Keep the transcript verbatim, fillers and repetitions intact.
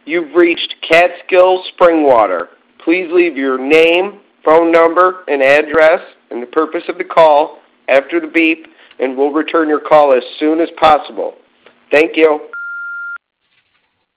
You've reached Catskill Spring Water. Please leave your name, phone number, and address and the purpose of the call after the beep, and we'll return your call as soon as possible. Thank you.